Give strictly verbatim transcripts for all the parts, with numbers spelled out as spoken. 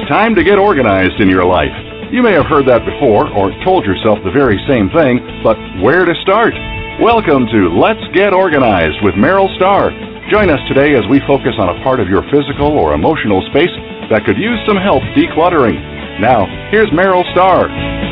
Time to get organized in your life. You may have heard that before or told yourself the very same thing, but where to start? Welcome to Let's Get Organized with Meryl Starr. Join us today as we focus on a part of your physical or emotional space that could use some help decluttering. Now, here's Meryl Starr.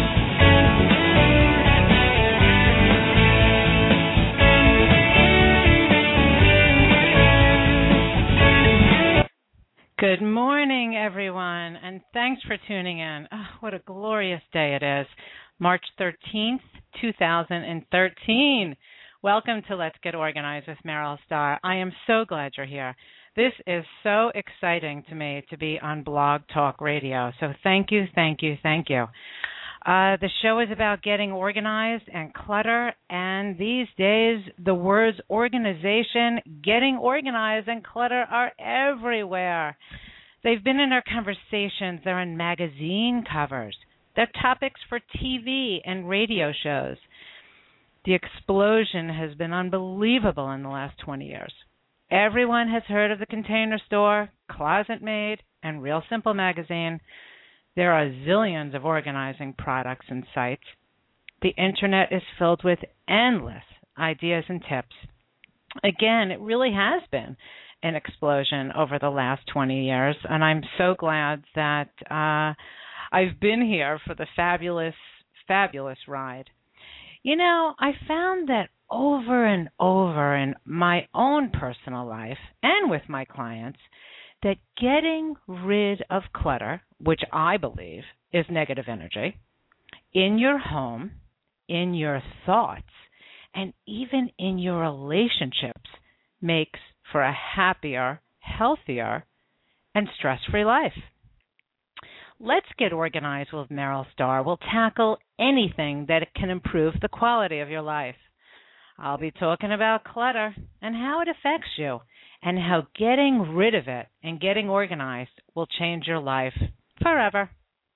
Good morning, everyone, and thanks for tuning in. Oh, what a glorious day it is. March thirteenth, two thousand thirteen. Welcome to Let's Get Organized with Meryl Starr. I am so glad you're here. This is so exciting to me to be on Blog Talk Radio. So thank you, thank you, thank you. Uh, the show is about getting organized and clutter, and these days the words organization, getting organized, and clutter are everywhere. They've been in our conversations. They're in magazine covers. They're topics for T V and radio shows. The explosion has been unbelievable in the last twenty years. Everyone has heard of The Container Store, Closet Made, and Real Simple Magazine. There are zillions of organizing products and sites. The internet is filled with endless ideas and tips. Again, it really has been an explosion over the last twenty years, and I'm so glad that uh, I've been here for the fabulous, fabulous ride. You know, I found that over and over in my own personal life and with my clients, that getting rid of clutter, which I believe is negative energy, in your home, in your thoughts, and even in your relationships makes for a happier, healthier, and stress-free life. Let's Get Organized with Meryl Starr. We'll tackle anything that can improve the quality of your life. I'll be talking about clutter and how it affects you, and how getting rid of it and getting organized will change your life forever.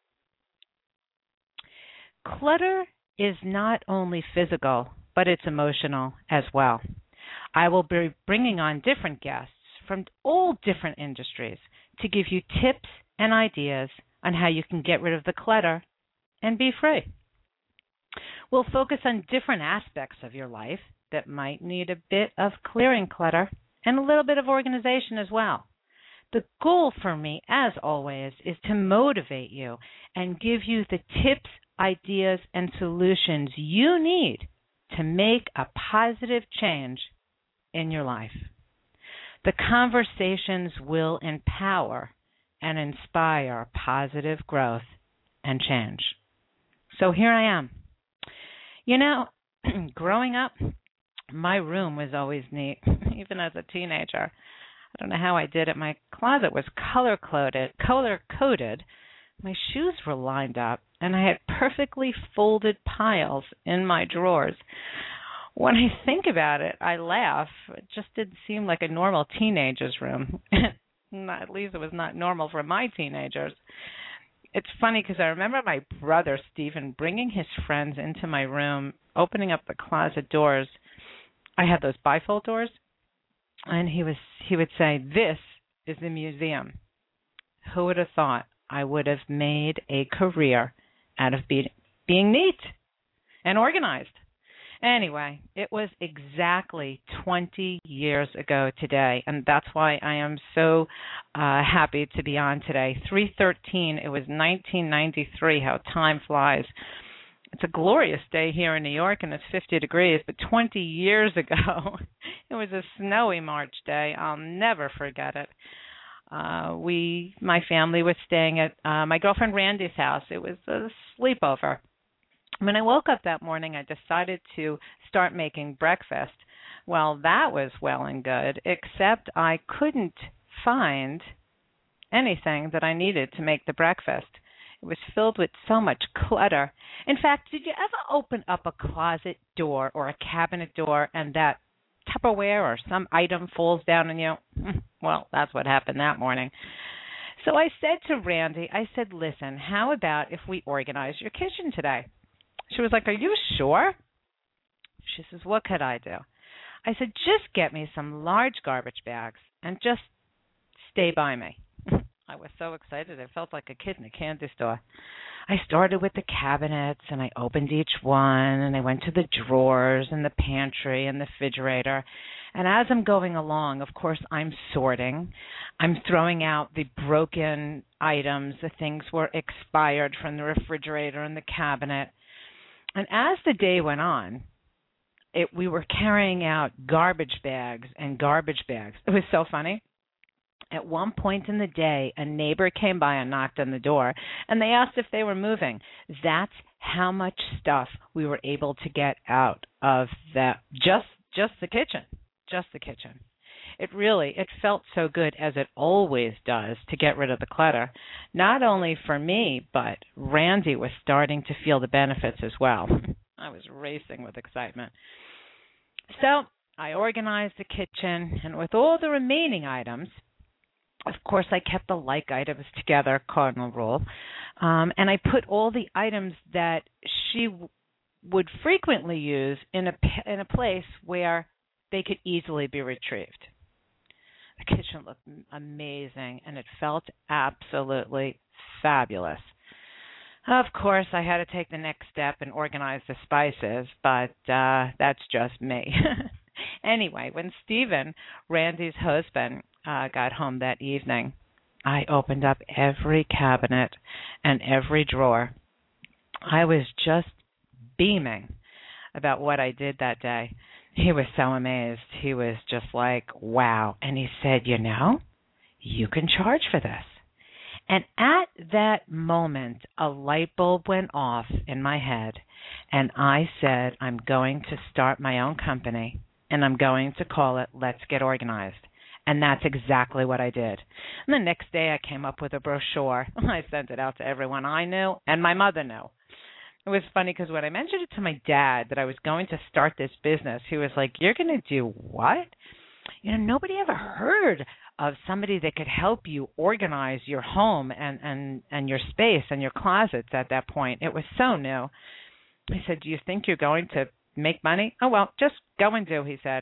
Clutter is not only physical, but it's emotional as well. I will be bringing on different guests from all different industries to give you tips and ideas on how you can get rid of the clutter and be free. We'll focus on different aspects of your life that might need a bit of clearing clutter and a little bit of organization as well. The goal for me, as always, is to motivate you and give you the tips, ideas, and solutions you need to make a positive change in your life. The conversations will empower and inspire positive growth and change. So here I am. You know, growing up, my room was always neat, even as a teenager. I don't know how I did it. My closet was color-coded, color-coded. My shoes were lined up, and I had perfectly folded piles in my drawers. When I think about it, I laugh. It just didn't seem like a normal teenager's room. Not, at least it was not normal for my teenagers. It's funny because I remember my brother, Stephen, bringing his friends into my room, opening up the closet doors. I had those bifold doors, and he was he would say, "This is the museum." Who would have thought I would have made a career out of be, being neat and organized? Anyway, it was exactly twenty years ago today, and that's why I am so uh, happy to be on today. three thirteen, it was nineteen ninety-three, how time flies. It's a glorious day here in New York, and it's fifty degrees, but twenty years ago, it was a snowy March day. I'll never forget it. Uh, we, my family was staying at uh, my girlfriend Randy's house. It was a sleepover. When I woke up that morning, I decided to start making breakfast. Well, that was well and good, except I couldn't find anything that I needed to make the breakfast. It was filled with so much clutter. In fact, did you ever open up a closet door or a cabinet door and that Tupperware or some item falls down on you? Well, that's what happened that morning. So I said to Randy, I said, listen, how about if we organize your kitchen today? She was like, are you sure? She says, what could I do? I said, just get me some large garbage bags and just stay by me. I was so excited. I felt like a kid in a candy store. I started with the cabinets, and I opened each one, and I went to the drawers and the pantry and the refrigerator. And as I'm going along, of course, I'm sorting. I'm throwing out the broken items, the things were expired from the refrigerator and the cabinet. And as the day went on, it, we were carrying out garbage bags and garbage bags. It was so funny. At one point in the day, a neighbor came by and knocked on the door, and they asked if they were moving. That's how much stuff we were able to get out of that, just just the kitchen, just the kitchen. It really, it felt so good, as it always does, to get rid of the clutter. Not only for me, but Randy was starting to feel the benefits as well. I was racing with excitement. So I organized the kitchen, and with all the remaining items, of course, I kept the like items together, cardinal rule, um, and I put all the items that she w- would frequently use in a in a place where they could easily be retrieved. The kitchen looked amazing, and it felt absolutely fabulous. Of course, I had to take the next step and organize the spices, but uh, that's just me. Anyway, when Stephen, Randy's husband, uh, got home that evening, I opened up every cabinet and every drawer. I was just beaming about what I did that day. He was so amazed. He was just like, wow. And he said, you know, you can charge for this. And at that moment, a light bulb went off in my head, and I said, I'm going to start my own company, and I'm going to call it Let's Get Organized. And that's exactly what I did. And the next day, I came up with a brochure. I sent it out to everyone I knew, and my mother knew. It was funny because when I mentioned it to my dad that I was going to start this business, he was like, you're going to do what? You know, nobody ever heard of somebody that could help you organize your home and, and, and your space and your closets at that point. It was so new. I said, do you think you're going to make money? Oh, well, just go and do, he said.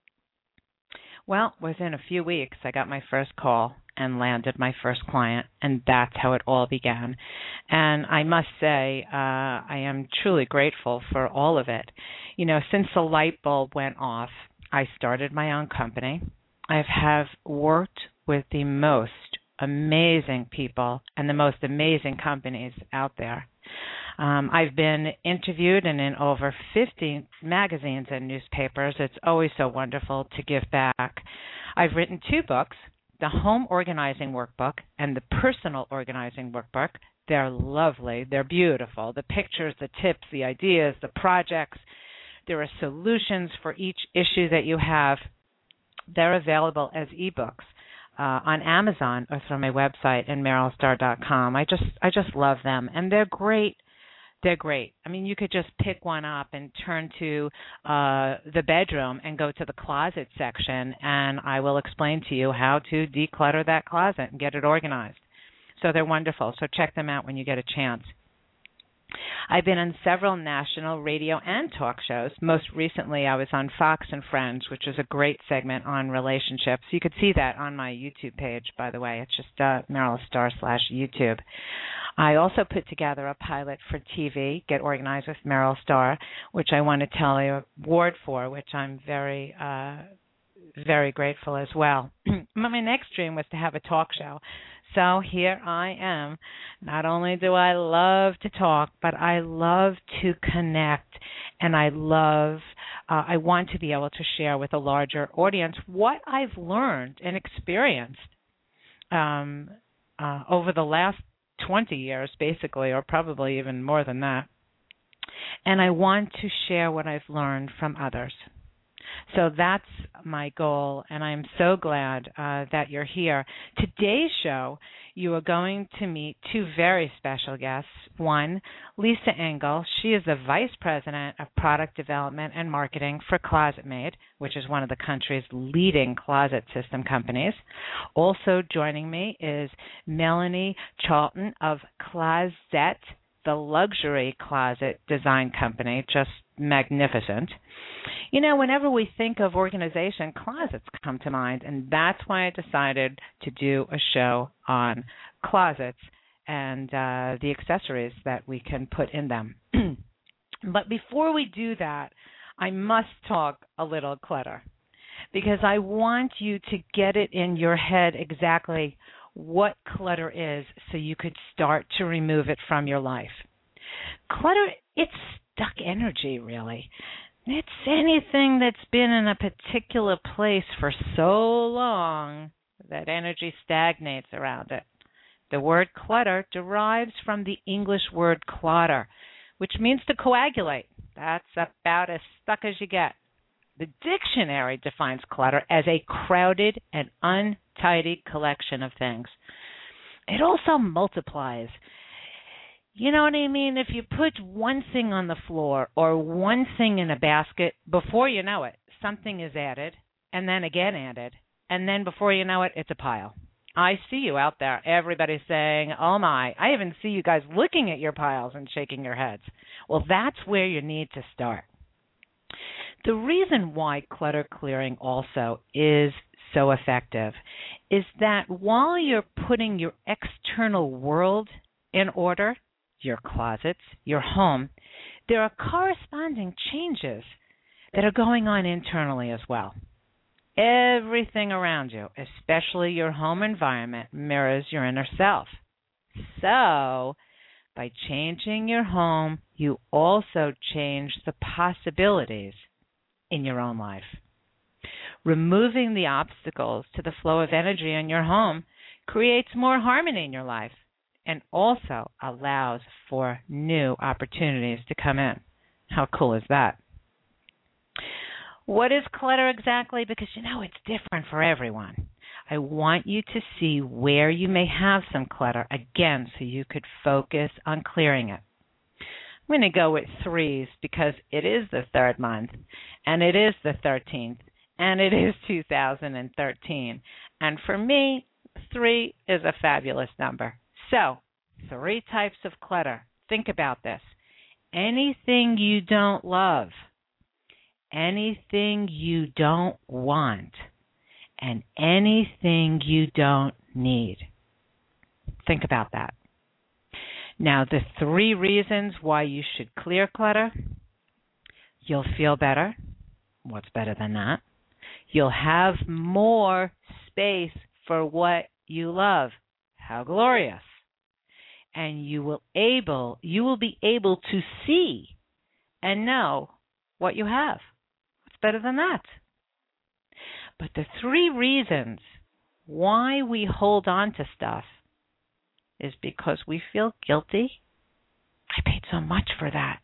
Well, within a few weeks, I got my first call and landed my first client, and that's how it all began. And I must say, uh, I am truly grateful for all of it. You know, since the light bulb went off, I started my own company. I have worked with the most amazing people and the most amazing companies out there. Um, I've been interviewed and in over fifty magazines and newspapers. It's always so wonderful to give back. I've written two books, the Home Organizing Workbook and the Personal Organizing Workbook. They're lovely. They're beautiful. The pictures, the tips, the ideas, the projects. There are solutions for each issue that you have. They're available as ebooks uh, on Amazon or through my website in meryl star dot com. I just I just love them, and they're great. They're great. I mean, you could just pick one up and turn to uh, the bedroom and go to the closet section, and I will explain to you how to declutter that closet and get it organized. So they're wonderful. So check them out when you get a chance. I've been on several national radio and talk shows. Most recently, I was on Fox and Friends, which is a great segment on relationships. You could see that on my YouTube page, by the way. It's just uh, Meryl Star slash YouTube. I also put together a pilot for T V, Get Organized with Meryl Star, which I won a Telly Award for, which I'm very, uh, very grateful as well. My next dream was to have a talk show. So here I am. Not only do I love to talk, but I love to connect, and I love, uh, I want to be able to share with a larger audience what I've learned and experienced um, uh, over the last twenty years, basically, or probably even more than that. And I want to share what I've learned from others. So that's my goal, and I'm so glad uh, that you're here. Today's show, you are going to meet two very special guests. One, Lisa Engel. She is the Vice President of Product Development and Marketing for ClosetMaid, which is one of the country's leading closet system companies. Also joining me is Melanie Charlton of Closet, the luxury closet design company. Just magnificent. You know, whenever we think of organization, closets come to mind, and that's why I decided to do a show on closets and uh, the accessories that we can put in them. But before we do that, I must talk a little clutter, because I want you to get it in your head exactly what clutter is so you could start to remove it from your life. Clutter, it's stuck energy, really. It's anything that's been in a particular place for so long that energy stagnates around it. The word clutter derives from the English word clotter, which means to coagulate. That's about as stuck as you get. The dictionary defines clutter as a crowded and untidy collection of things. It also multiplies. You know what I mean? If you put one thing on the floor or one thing in a basket, before you know it, something is added, and then again added, and then before you know it, it's a pile. I see you out there. Everybody's saying, oh my. I even see you guys looking at your piles and shaking your heads. Well, that's where you need to start. The reason why clutter clearing also is so effective is that while you're putting your external world in order, your closets, your home, there are corresponding changes that are going on internally as well. Everything around you, especially your home environment, mirrors your inner self. So, by changing your home, you also change the possibilities in your own life. Removing the obstacles to the flow of energy in your home creates more harmony in your life and also allows for new opportunities to come in. How cool is that? What is clutter exactly? Because, you know, it's different for everyone. I want you to see where you may have some clutter, again, so you could focus on clearing it. I'm going to go with threes because it is the third month, and it is the thirteenth, and it is two thousand thirteen. And for me, three is a fabulous number. So, three types of clutter. Think about this. Anything you don't love, anything you don't want, and anything you don't need. Think about that. Now, the three reasons why you should clear clutter: you'll feel better. What's better than that? You'll have more space for what you love. How glorious. And you will able you will be able to see and know what you have. What's better than that? But the three reasons why we hold on to stuff is because we feel guilty. I paid so much for that.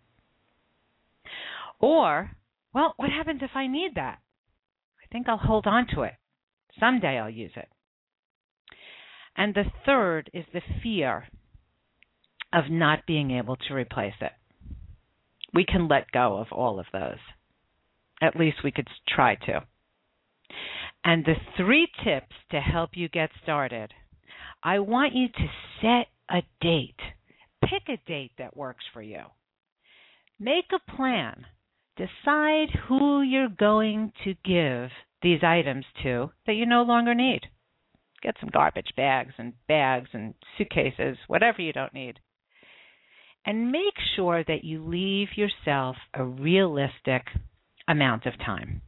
Or, well, what happens if I need that? I think I'll hold on to it. Someday I'll use it. And the third is the fear of not being able to replace it. We can let go of all of those. At least we could try to. And the three tips to help you get started: I want you to set a date. Pick a date that works for you. Make a plan. Decide who you're going to give these items to that you no longer need. Get some garbage bags and bags and suitcases, whatever you don't need. And make sure that you leave yourself a realistic amount of time.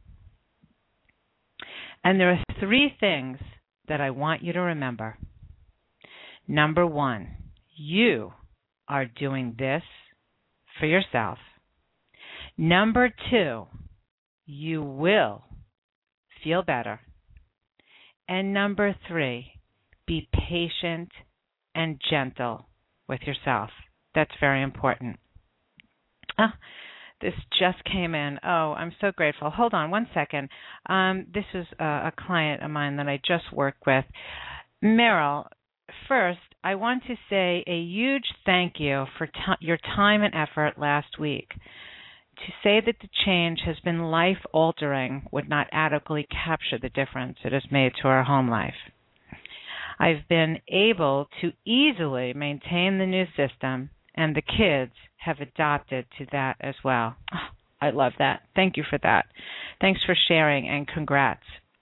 And there are three things that I want you to remember. Number one, you are doing this for yourself. Number two, you will feel better. And number three, be patient and gentle with yourself. That's very important. Ah, this just came in. Oh, I'm so grateful. Hold on one second. Um, this is a, a client of mine that I just worked with. Meryl, first, I want to say a huge thank you for t- your time and effort last week. To say that the change has been life-altering would not adequately capture the difference it has made to our home life. I've been able to easily maintain the new system, and the kids have adopted to that as well. Oh, I love that. Thank you for that. Thanks for sharing, and congrats.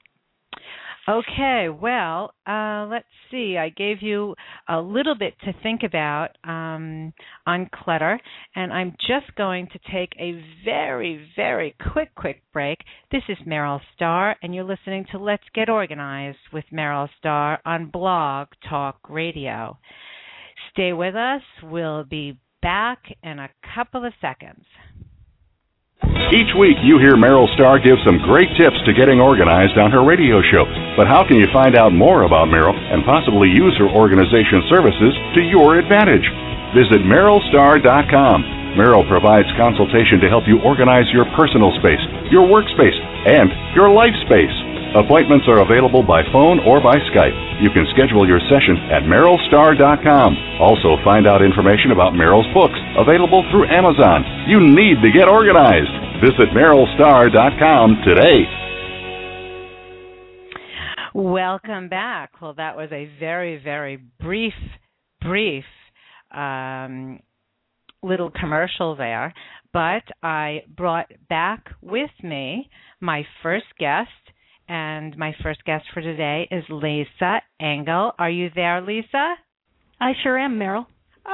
Okay, well, uh, let's see. I gave you a little bit to think about um, on clutter, and I'm just going to take a very, very quick, quick break. This is Meryl Starr, and you're listening to Let's Get Organized with Meryl Starr on Blog Talk Radio. Stay with us. We'll be back in a couple of seconds. Each week you hear Meryl Starr give some great tips to getting organized on her radio show. But how can you find out more about Meryl and possibly use her organization services to your advantage? Visit Meryl Starr dot com. Meryl provides consultation to help you organize your personal space, your workspace, and your life space. Appointments are available by phone or by Skype. You can schedule your session at Meryl Starr dot com. Also, find out information about Meryl's books, available through Amazon. You need to get organized. Visit Meryl Starr dot com today. Welcome back. Well, that was a very, very brief, brief um, little commercial there. But I brought back with me my first guest. And my first guest for today is Lisa Engel. Are you there, Lisa? I sure am, Meryl.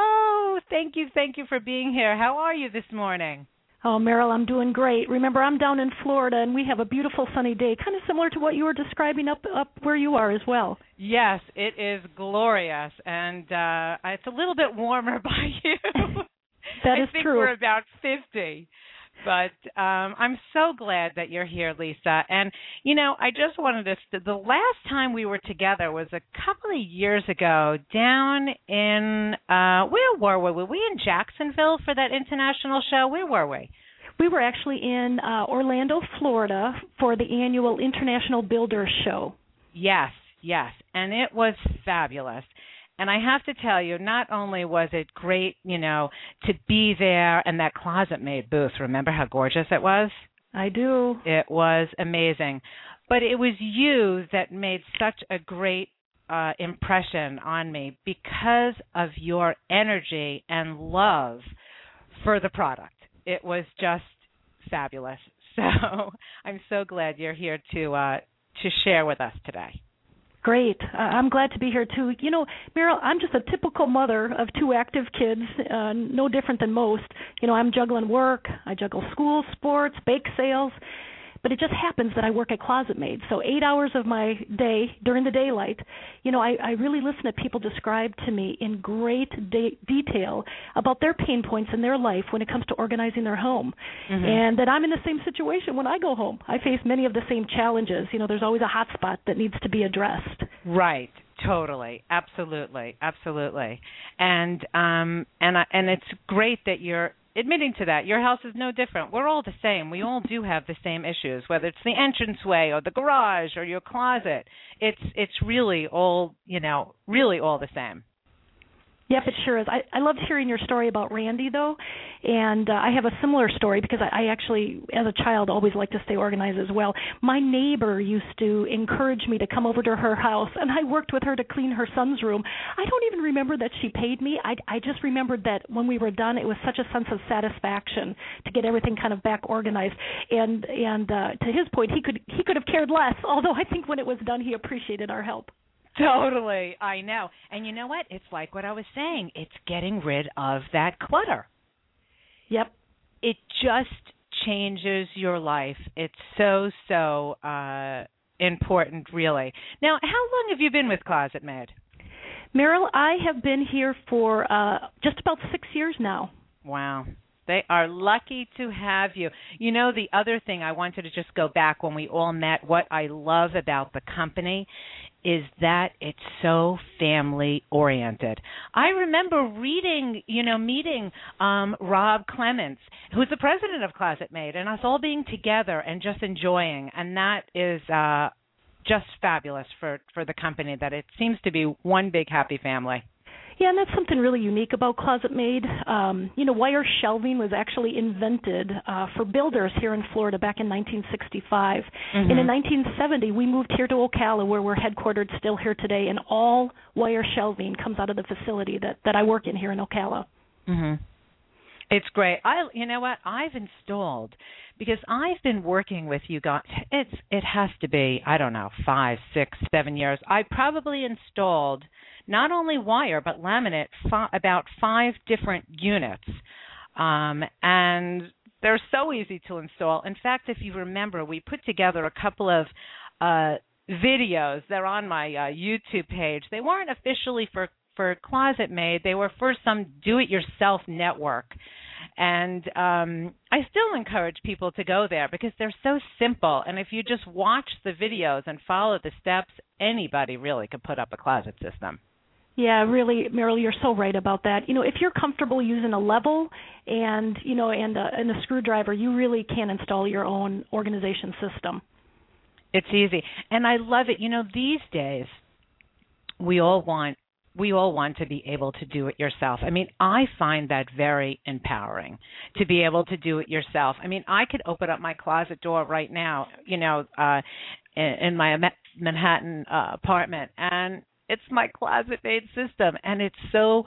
Oh, thank you. Thank you for being here. How are you this morning? Oh, Meryl, I'm doing great. Remember, I'm down in Florida, and we have a beautiful sunny day, kind of similar to what you were describing up up where you are as well. Yes, it is glorious, and uh, it's a little bit warmer by you. That I is think true. We're about fifty. But um, I'm so glad that you're here, Lisa. And, you know, I just wanted to, the last time we were together was a couple of years ago down in, uh, where were we? Were we in Jacksonville for that international show? Where were we? We were actually in uh, Orlando, Florida for the annual International Builders Show. Yes, yes. And it was fabulous. And I have to tell you, not only was it great, you know, to be there and that Closet Made booth. Remember how gorgeous it was? I do. It was amazing. But it was you that made such a great uh, impression on me because of your energy and love for the product. It was just fabulous. So I'm so glad you're here to uh, to share with us today. Great. Uh, I'm glad to be here, too. You know, Meryl, I'm just a typical mother of two active kids, uh, no different than most. You know, I'm juggling work. I juggle school, sports, bake sales. But it just happens that I work at Closet Made. So eight hours of my day during the daylight, you know, I, I really listen to people describe to me in great de- detail about their pain points in their life when it comes to organizing their home. Mm-hmm. And that I'm in the same situation when I go home. I face many of the same challenges. You know, there's always a hot spot that needs to be addressed. Right. Totally. Absolutely. Absolutely. And um and I, and it's great that you're admitting to that. Your house is no different. We're all the same. We all do have the same issues, whether it's the entranceway or the garage or your closet. It's it's really all, you know, really all the same. Yep, it sure is. I, I loved hearing your story about Randy, though, and uh, I have a similar story because I, I actually, as a child, always liked to stay organized as well. My neighbor used to encourage me to come over to her house, and I worked with her to clean her son's room. I don't even remember that she paid me. I, I just remembered that when we were done, it was such a sense of satisfaction to get everything kind of back organized. And and uh, to his point, he could he could have cared less, although I think when it was done, he appreciated our help. Totally, I know. And you know what? It's like what I was saying. It's getting rid of that clutter. Yep. It just changes your life. It's so, so uh, important, really. Now, how long have you been with Closet Made? Meryl, I have been here for uh, just about six years now. Wow. They are lucky to have you. You know, the other thing I wanted to just go back when we all met, what I love about the company is that it's so family-oriented. I remember reading, you know, meeting um, Rob Clements, who's the president of Closet Made, and us all being together and just enjoying. And that is uh, just fabulous for, for the company, that it seems to be one big happy family. Yeah, and that's something really unique about Closet Made. Um, you know, wire shelving was actually invented uh, for builders here in Florida back in nineteen sixty-five. Mm-hmm. And in nineteen seventy, we moved here to Ocala, where we're headquartered still here today, and all wire shelving comes out of the facility that, that I work in here in Ocala. Mm-hmm. It's great. I, you know what? I've installed because I've been working with you guys. It's it has to be I don't know five, six, seven years. I probably installed not only wire but laminate fi- about five different units, um, and they're so easy to install. In fact, if you remember, we put together a couple of uh, videos. They're on my uh, YouTube page. They weren't officially for for Closet Made. They were for some do-it-yourself network. And um, I still encourage people to go there because they're so simple. And if you just watch the videos and follow the steps, anybody really could put up a closet system. Yeah, really, Meryl, you're so right about that. You know, if you're comfortable using a level and, you know, and a, and a screwdriver, you really can install your own organization system. It's easy. And I love it. You know, these days, we all want we all want to be able to do it yourself. I mean, I find that very empowering to be able to do it yourself. I mean, I could open up my closet door right now, you know, uh, in, in my Manhattan uh, apartment, and it's my Closet Made system, and it's so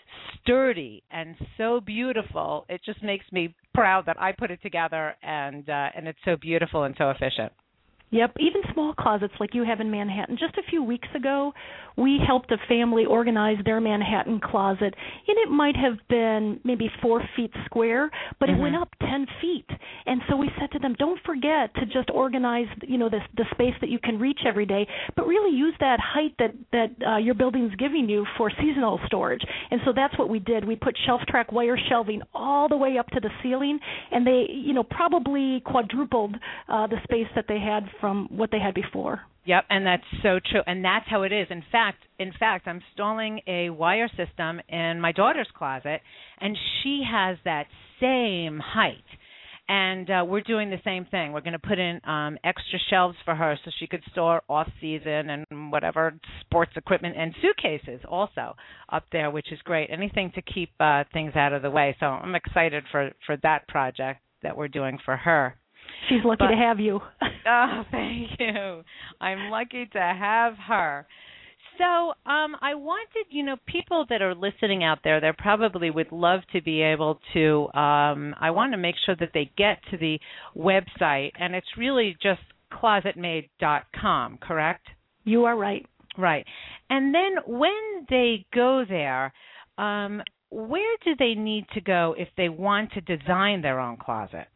sturdy and so beautiful. It just makes me proud that I put it together, and uh, and it's so beautiful and so efficient. Yep, even small closets like you have in Manhattan. Just a few weeks ago, we helped a family organize their Manhattan closet, and it might have been maybe four feet square, but mm-hmm. it went up ten feet. And so we said to them, don't forget to just organize, you know, this, the space that you can reach every day, but really use that height that, that uh, your building's giving you for seasonal storage. And so that's what we did. We put shelf track wire shelving all the way up to the ceiling, and they, you know, probably quadrupled uh, the space that they had from what they had before. Yep, and that's so true, and that's how it is. In fact, in fact, I'm installing a wire system in my daughter's closet, and she has that same height. And uh, we're doing the same thing. We're going to put in um, extra shelves for her so she could store off-season and whatever sports equipment and suitcases also up there, which is great. Anything to keep uh, things out of the way. So I'm excited for, for that project that we're doing for her. She's lucky but, to have you. Oh, thank you. I'm lucky to have her. So um, I wanted, you know, people that are listening out there, they probably would love to be able to, um, I want to make sure that they get to the website, and it's really just closet made dot com, correct? You are right. Right. And then when they go there, um, where do they need to go if they want to design their own closet?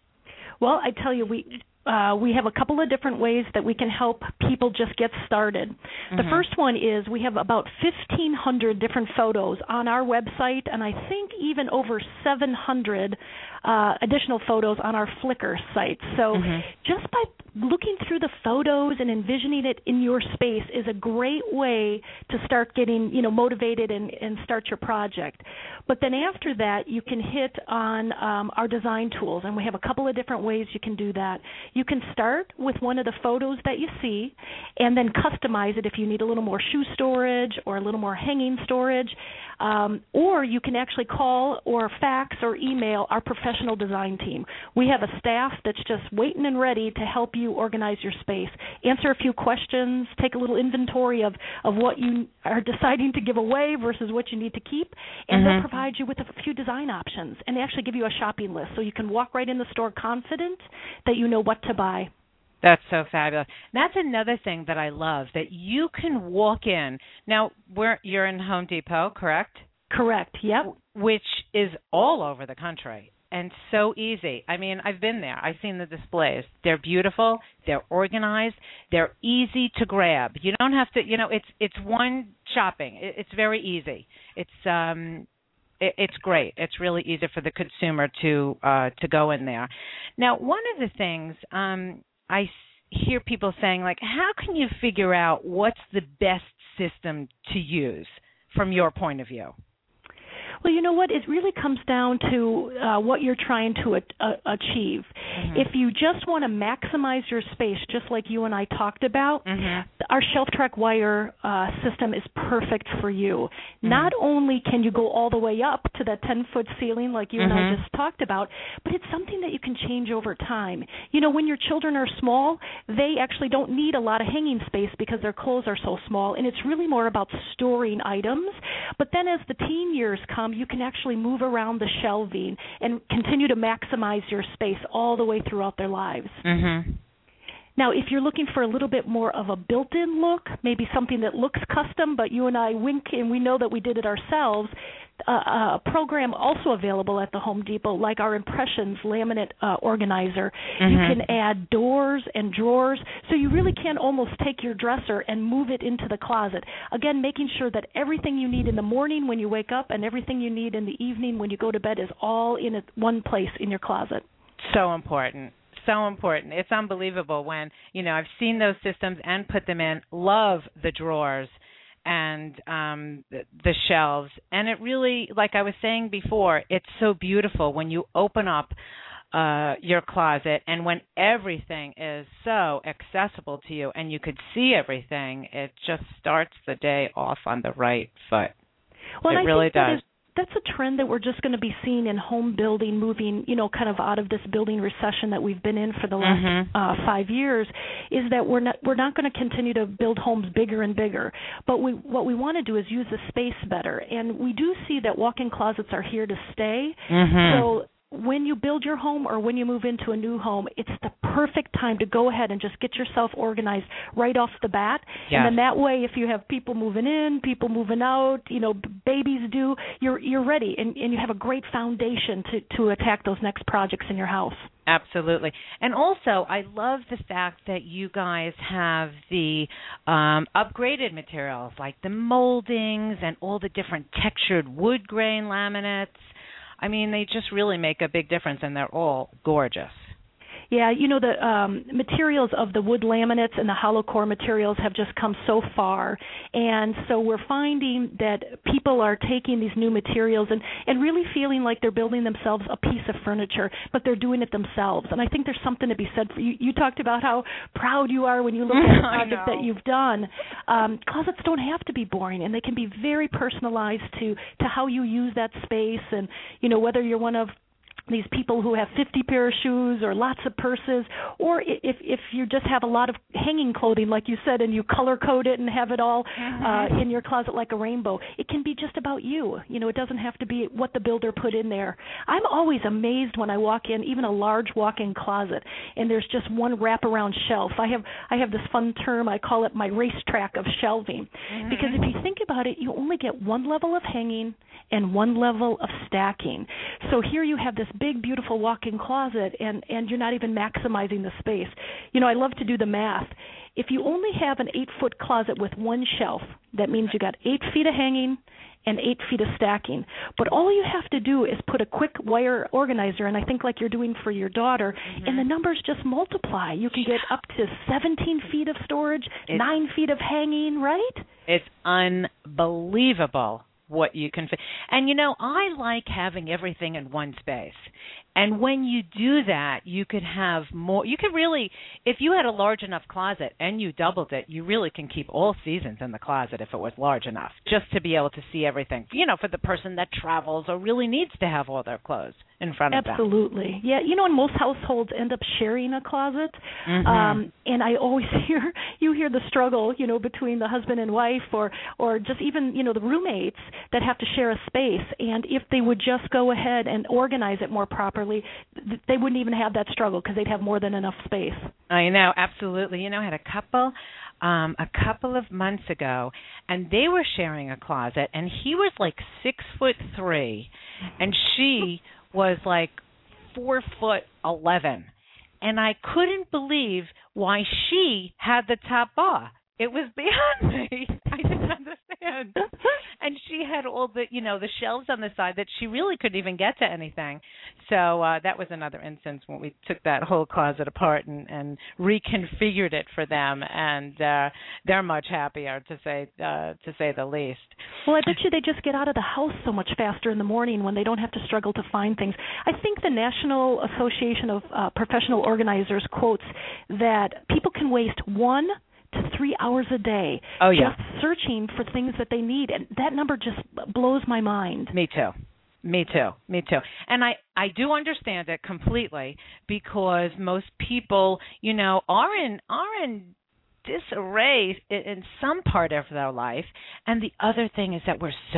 Well, I tell you, we uh, we have a couple of different ways that we can help people just get started. Mm-hmm. The first one is we have about fifteen hundred different photos on our website, and I think even over seven hundred uh, additional photos on our Flickr site. So mm-hmm. just by looking through the photos and envisioning it in your space is a great way to start getting, you know, motivated and, and start your project. But then after that, you can hit on um, our design tools, and we have a couple of different ways you can do that. You can start with one of the photos that you see and then customize it if you need a little more shoe storage or a little more hanging storage. Um, or you can actually call or fax or email our professional design team. We have a staff that's just waiting and ready to help you organize your space, answer a few questions, take a little inventory of, of what you are deciding to give away versus what you need to keep, and mm-hmm. they'll provide you with a few design options and actually give you a shopping list so you can walk right in the store confident that you know what to buy. That's so fabulous. That's another thing that I love, that you can walk in. Now, we're, you're in Home Depot, correct? Correct, yep. Which is all over the country and so easy. I mean, I've been there. I've seen the displays. They're beautiful. They're organized. They're easy to grab. You don't have to, you know, it's it's one shopping. It's very easy. It's um, it, it's great. It's really easy for the consumer to uh, to go in there. Now, one of the things um, I hear people saying, like, how can you figure out what's the best system to use from your point of view? Well, you know what? It really comes down to uh, what you're trying to a- a- achieve. Mm-hmm. If you just want to maximize your space, just like you and I talked about, mm-hmm. our shelf track wire uh, system is perfect for you. Mm-hmm. Not only can you go all the way up to that ten-foot ceiling like you mm-hmm. and I just talked about, but it's something that you can change over time. You know, when your children are small, they actually don't need a lot of hanging space because their clothes are so small, and it's really more about storing items. But then as the teen years come, um, you can actually move around the shelving and continue to maximize your space all the way throughout their lives. Mm-hmm. Now, if you're looking for a little bit more of a built-in look, maybe something that looks custom, but you and I wink and we know that we did it ourselves, uh, a program also available at the Home Depot, like our Impressions laminate uh, organizer. Mm-hmm. You can add doors and drawers, so you really can almost take your dresser and move it into the closet. Again, making sure that everything you need in the morning when you wake up and everything you need in the evening when you go to bed is all in a, one place in your closet. So important. So important. It's unbelievable when, you know, I've seen those systems and put them in, love the drawers and um, the, the shelves. And it really, like I was saying before, it's so beautiful when you open up uh, your closet and when everything is so accessible to you and you could see everything, it just starts the day off on the right foot. Well, it I really think that does. Is- That's a trend that we're just going to be seeing in home building, moving, you know, kind of out of this building recession that we've been in for the last mm-hmm. uh, five years. Is that we're not we're not going to continue to build homes bigger and bigger, but we what we want to do is use the space better, and we do see that walk-in closets are here to stay. Mm-hmm. So when you build your home or when you move into a new home, it's the perfect time to go ahead and just get yourself organized right off the bat. Yes. And then that way, if you have people moving in, people moving out, you know, babies do, you're you're ready, and, and you have a great foundation to, to attack those next projects in your house. Absolutely. And also, I love the fact that you guys have the um, upgraded materials, like the moldings and all the different textured wood grain laminates. I mean, they just really make a big difference, and they're all gorgeous. Yeah, you know, the um, materials of the wood laminates and the hollow core materials have just come so far. And so we're finding that people are taking these new materials and, and really feeling like they're building themselves a piece of furniture, but they're doing it themselves. And I think there's something to be said for you. You talked about how proud you are when you look at a project that you've done. Um, closets don't have to be boring, and they can be very personalized to, to how you use that space. And, you know, whether you're one of these people who have fifty pair of shoes or lots of purses, or if if you just have a lot of hanging clothing, like you said, and you color code it and have it all uh, in your closet like a rainbow, it can be just about you. You know, it doesn't have to be what the builder put in there. I'm always amazed when I walk in, even a large walk-in closet, and there's just one wraparound shelf. I have I have this fun term, I call it my racetrack of shelving, mm-hmm. because if you think about it, you only get one level of hanging and one level of stacking. So here you have this big, beautiful walk-in closet, and, and you're not even maximizing the space. You know, I love to do the math. If you only have an eight-foot closet with one shelf, that means you got eight feet of hanging and eight feet of stacking. But all you have to do is put a quick wire organizer, and I think like you're doing for your daughter, mm-hmm. and the numbers just multiply. You can get up to seventeen feet of storage, it's, nine feet of hanging, right? It's unbelievable what you can fit. And, you know, I like having everything in one space. And when you do that, you could have more. You could really, if you had a large enough closet and you doubled it, you really can keep all seasons in the closet if it was large enough, just to be able to see everything, you know, for the person that travels or really needs to have all their clothes in front of them. Absolutely. Yeah, you know, and most households end up sharing a closet. Mm-hmm. Um, and I always hear, you hear the struggle, you know, between the husband and wife or, or just even, you know, the roommates that have to share a space. And if they would just go ahead and organize it more properly, they wouldn't even have that struggle because they'd have more than enough space. I know, absolutely. You know, I had a couple um, a couple of months ago, and they were sharing a closet, and he was like six foot three, and she was like four foot eleven, and I couldn't believe why she had the top bar. It was beyond me. I didn't understand. And she had all the, you know, the shelves on the side that she really couldn't even get to anything. So uh, that was another instance when we took that whole closet apart and, and reconfigured it for them, and uh, they're much happier, to say uh, to say the least. Well, I bet you they just get out of the house so much faster in the morning when they don't have to struggle to find things. I think the National Association of uh, Professional Organizers quotes that people can waste one to three hours a day oh, yeah. just searching for things that they need. And that number just blows my mind. Me too. Me too. Me too. And I, I do understand it completely because most people, you know, are in are in disarray in some part of their life. And the other thing is that we're so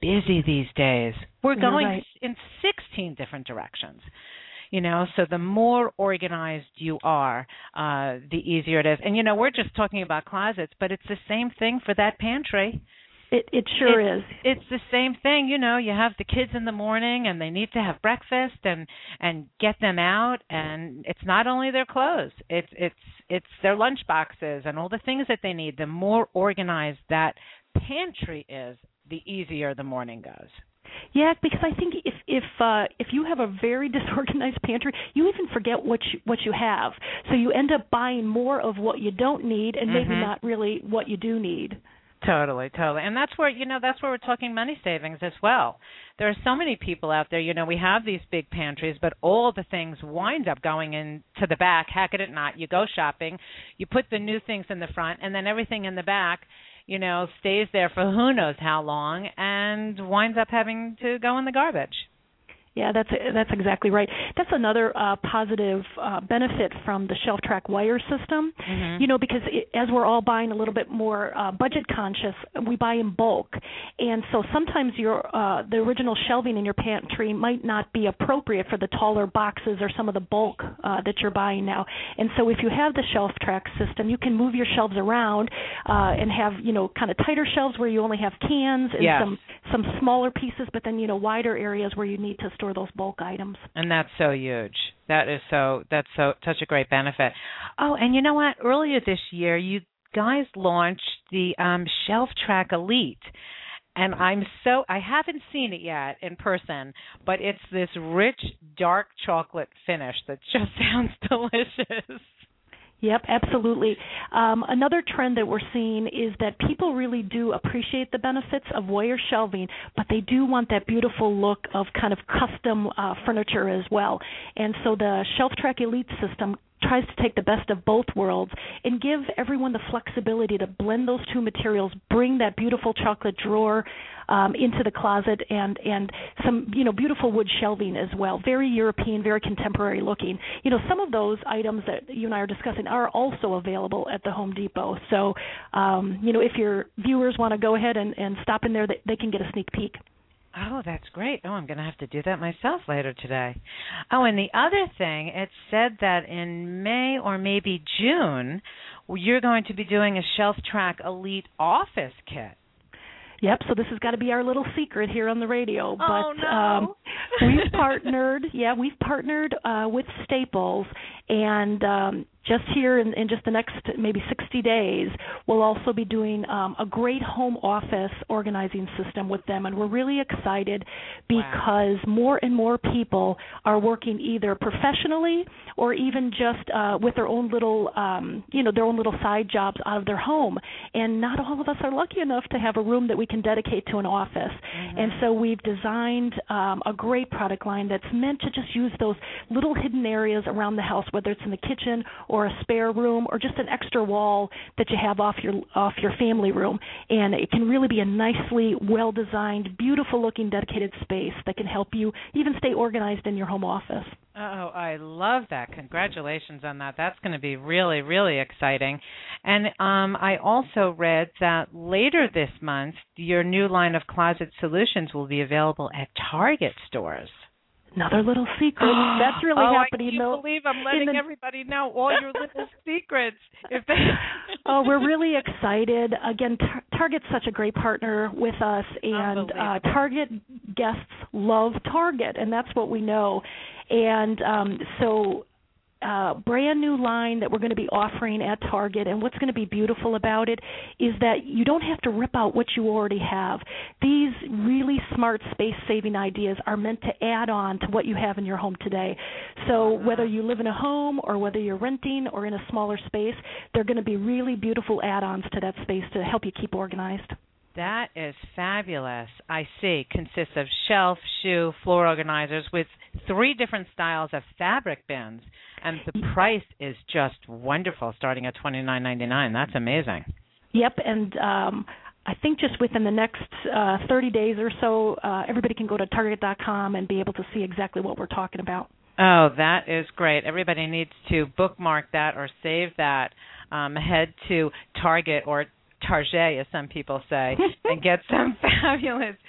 busy these days. We're going right. in sixteen different directions. You know, so the more organized you are, uh, the easier it is. And, you know, we're just talking about closets, but it's the same thing for that pantry. It it sure it, is. It's the same thing. You know, you have the kids in the morning and they need to have breakfast and, and get them out. And it's not only their clothes. It's, it's, it's their lunch boxes and all the things that they need. The more organized that pantry is, the easier the morning goes. Yeah, because I think if if uh, if you have a very disorganized pantry, you even forget what you what you have. So you end up buying more of what you don't need, and maybe mm-hmm. not really what you do need. Totally, totally. And that's where, you know, that's where we're talking money savings as well. There are so many people out there, you know, we have these big pantries, but all the things wind up going into the back. How could it not? You go shopping, you put the new things in the front, and then everything in the back, you know, stays there for who knows how long and winds up having to go in the garbage. Yeah, that's that's exactly right. That's another uh, positive uh, benefit from the Shelf Track wire system. Mm-hmm. You know, because it, as we're all buying a little bit more uh, budget conscious, we buy in bulk, and so sometimes your uh, the original shelving in your pantry might not be appropriate for the taller boxes or some of the bulk uh, that you're buying now. And so if you have the Shelf Track system, you can move your shelves around uh, and have, you know, kind of tighter shelves where you only have cans and yes. some some smaller pieces, but then, you know, wider areas where you need to store those bulk items. And that's so huge. That is so, that's so, such a great benefit. Oh, and you know what? Earlier this year, you guys launched the um, Shelf Track Elite. And I'm so, I haven't seen it yet in person, but it's this rich, dark chocolate finish that just sounds delicious. Yep, absolutely. Um, another trend that we're seeing is that people really do appreciate the benefits of wire shelving, but they do want that beautiful look of kind of custom uh, furniture as well. And so the Shelf Track Elite system tries to take the best of both worlds and give everyone the flexibility to blend those two materials, bring that beautiful chocolate drawer um, into the closet, and, and some, you know, beautiful wood shelving as well. Very European, very contemporary looking. You know, some of those items that you and I are discussing are also available at the Home Depot. So, um, you know, if your viewers want to go ahead and, and stop in there, they, they can get a sneak peek. Oh, that's great. Oh, I'm going to have to do that myself later today. Oh, and the other thing, it said that in May or maybe June, you're going to be doing a Shelf Track Elite Office Kit. Yep, so this has got to be our little secret here on the radio. But oh, no. um, we've partnered, yeah, we've partnered uh, with Staples, and um, just here in, in just the next maybe sixty days, we'll also be doing um, a great home office organizing system with them. And we're really excited because wow. more and more people are working either professionally or even just uh, with their own little, um, you know, their own little side jobs out of their home. And not all of us are lucky enough to have a room that we can dedicate to an office. Mm-hmm. And so we've designed um, a great product line that's meant to just use those little hidden areas around the house, whether it's in the kitchen or a spare room or just an extra wall that you have off your off your family room. And it can really be a nicely well-designed, beautiful-looking dedicated space that can help you even stay organized in your home office. Oh, I love that. Congratulations on that. That's going to be really, really exciting. And um, I also read that later this month, your new line of closet solutions will be available at Target stores. Another little secret. That's really oh, happening. I can't though. believe I'm letting the... everybody know all your little secrets. If they... oh, we're really excited. Again, Tar- Target's such a great partner with us, and uh, Target guests love Target, and that's what we know. And um, so uh, brand new line that we're going to be offering at Target, and what's going to be beautiful about it is that you don't have to rip out what you already have. These really smart space-saving ideas are meant to add on to what you have in your home today. So whether you live in a home or whether you're renting or in a smaller space, they're going to be really beautiful add-ons to that space to help you keep organized. That is fabulous. I see. Consists of shelf, shoe, floor organizers with three different styles of fabric bins. And the price is just wonderful, starting at twenty-nine ninety-nine. That's amazing. Yep, and um, I think just within the next uh, thirty days or so, uh, everybody can go to Target dot com and be able to see exactly what we're talking about. Oh, that is great. Everybody needs to bookmark that or save that. Um, head to Target or Target, as some people say, and get some fabulous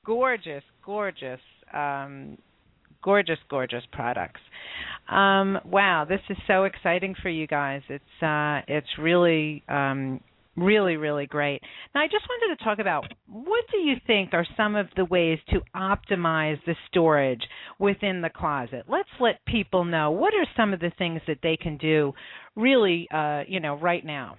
gorgeous, gorgeous, um, gorgeous, gorgeous products. Um, wow, this is so exciting for you guys. It's uh, it's really, um, really, really great. Now, I just wanted to talk about what do you think are some of the ways to optimize the storage within the closet? Let's let people know what are some of the things that they can do, really, uh, you know, right now.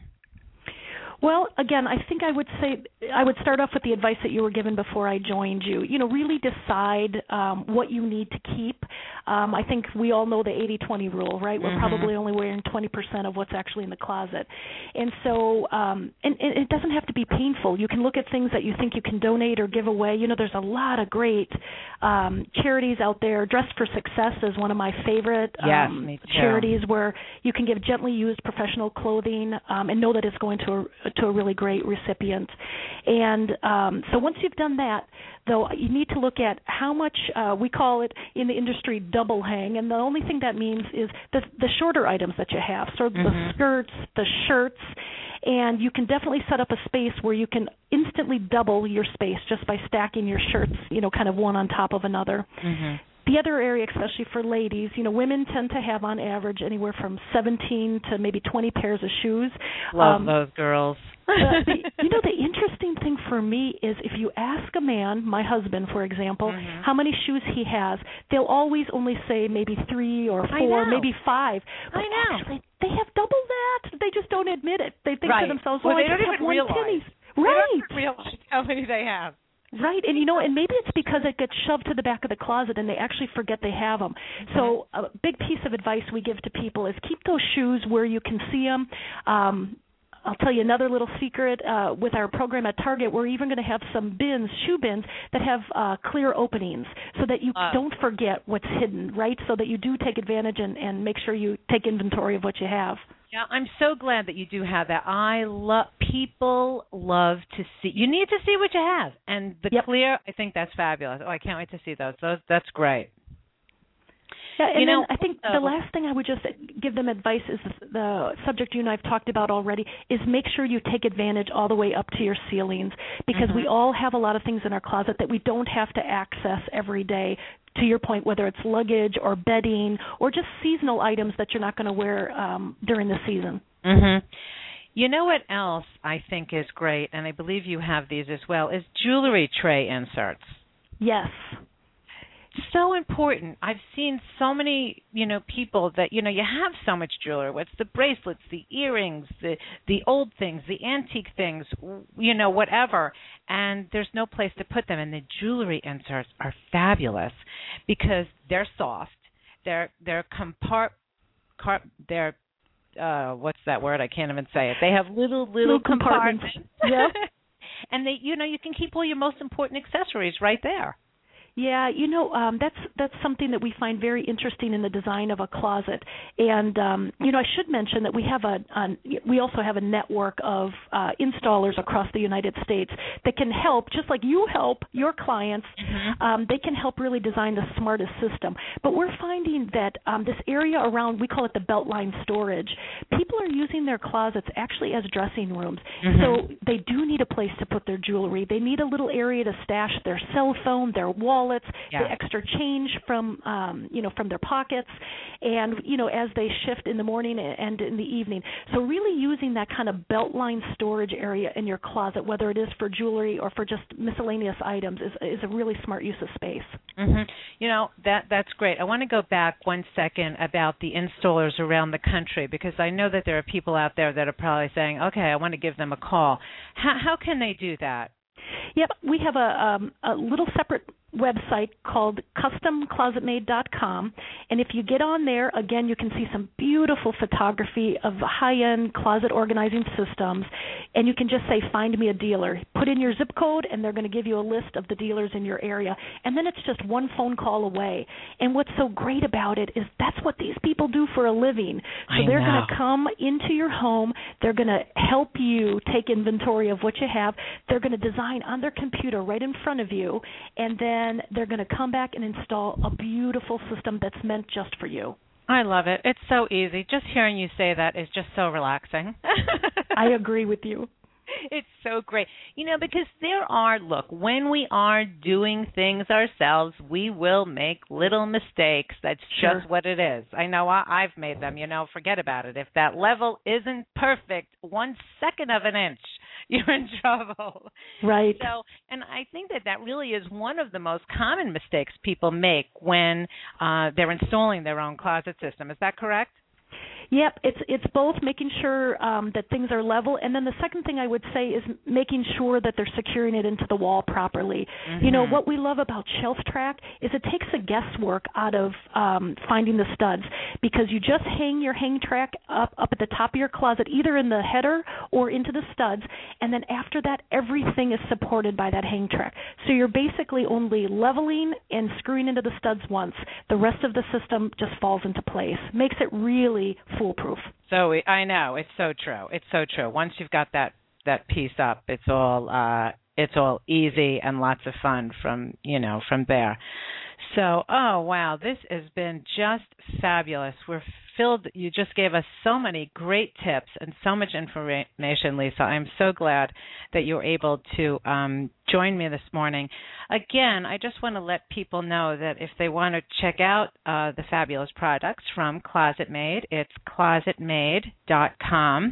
Well, again, I think I would say I would start off with the advice that you were given before I joined you. You know, really decide um, what you need to keep. Um, I think we all know the eighty twenty rule, right? We're mm-hmm. probably only wearing twenty percent of what's actually in the closet. And so um, and, and it doesn't have to be painful. You can look at things that you think you can donate or give away. You know, there's a lot of great um, charities out there. Dress for Success is one of my favorite yes, um, me too. charities where you can give gently used professional clothing um, and know that it's going to a to a really great recipient. And um, so once you've done that, though, you need to look at how much, uh, we call it in the industry double hang, and the only thing that means is the, the shorter items that you have, so mm-hmm. the skirts, the shirts, and you can definitely set up a space where you can instantly double your space just by stacking your shirts, you know, kind of one on top of another. Mm-hmm. The other area, especially for ladies, you know, women tend to have on average anywhere from seventeen to maybe twenty pairs of shoes. Love um, those girls. uh, the, you know, the interesting thing for me is if you ask a man, my husband, for example, mm-hmm. how many shoes he has, they'll always only say maybe three or four, maybe five. But I know. Actually, they have double that. They just don't admit it. They think right. to themselves, well, well they I don't just even have one realize. penny. Right. They don't realize how many they have. Right, and you know, and maybe it's because it gets shoved to the back of the closet and they actually forget they have them. Mm-hmm. So a big piece of advice we give to people is keep those shoes where you can see them. Um, I'll tell you another little secret. Uh, with our program at Target, we're even going to have some bins, shoe bins, that have uh, clear openings so that you uh. don't forget what's hidden, right? So that you do take advantage and, and make sure you take inventory of what you have. Yeah, I'm so glad that you do have that. I love people love to see. You need to see what you have, and the yep. clear. I think that's fabulous. Oh, I can't wait to see those. Those that's great. Yeah, and you then know, I think also, the last thing I would just give them advice is the subject you and I have talked about already is make sure you take advantage all the way up to your ceilings because mm-hmm. we all have a lot of things in our closet that we don't have to access every day. To your point, whether it's luggage or bedding or just seasonal items that you're not going to wear um, during the season. Mm-hmm. You know what else I think is great, and I believe you have these as well, is jewelry tray inserts. Yes. So important. I've seen so many, you know, people that, you know, you have so much jewelry. What's the bracelets, the earrings, the the old things, the antique things, you know, whatever. And there's no place to put them. And the jewelry inserts are fabulous because they're soft. They're they're compart, car, they're uh, what's that word? I can't even say it. They have little little, little compartments. compartments. Yep. And they, you know, you can keep all your most important accessories right there. Yeah, you know, um, that's that's something that we find very interesting in the design of a closet. And, um, you know, I should mention that we have a, a we also have a network of uh, installers across the United States that can help, just like you help your clients, mm-hmm. um, they can help really design the smartest system. But we're finding that um, this area around, we call it the Beltline storage, people are using their closets actually as dressing rooms. Mm-hmm. So they do need a place to put their jewelry. They need a little area to stash their cell phone, their wallet, Yeah. the extra change from, um, you know, from their pockets, and, you know, as they shift in the morning and in the evening. So really using that kind of Beltline storage area in your closet, whether it is for jewelry or for just miscellaneous items, is, is a really smart use of space. Mm-hmm. You know, that that's great. I want to go back one second about the installers around the country because I know that there are people out there that are probably saying, okay, I want to give them a call. How, how can they do that? Yep, we have a, um, a little separate website called custom closet made dot com, and if you get on there, again, you can see some beautiful photography of high-end closet organizing systems, and you can just say, find me a dealer. Put in your zip code, and they're going to give you a list of the dealers in your area, and then it's just one phone call away. And what's so great about it is that's what these people do for a living. So I they're know. going to come into your home, they're going to help you take inventory of what you have, they're going to design on their computer right in front of you, and then And they're going to come back and install a beautiful system that's meant just for you. I love it. It's so easy. Just hearing you say that is just so relaxing. I agree with you. It's so great. You know, because there are, look, when we are doing things ourselves, we will make little mistakes. That's Sure. just what it is. I know I, I've made them, you know, forget about it. If that level isn't perfect, one second of an inch, you're in trouble. Right. So, and I think that that really is one of the most common mistakes people make when uh, they're installing their own closet system. Is that correct? Yep, it's it's both making sure um, that things are level, and then the second thing I would say is making sure that they're securing it into the wall properly. Mm-hmm. You know, what we love about Shelf Track is it takes the guesswork out of um, finding the studs, because you just hang your hang track up, up at the top of your closet, either in the header or into the studs, and then after that, everything is supported by that hang track. So you're basically only leveling and screwing into the studs once. The rest of the system just falls into place. Makes it really foolproof. So I know, it's so true. It's so true. Once you've got that that piece up, it's all uh, it's all easy and lots of fun from you know from there. So, oh wow, this has been just fabulous. We're filled. You just gave us so many great tips and so much information, Lisa. I'm so glad that you were able to um, join me this morning. Again, I just want to let people know that if they want to check out uh, the fabulous products from Closet Made, it's closet made dot com,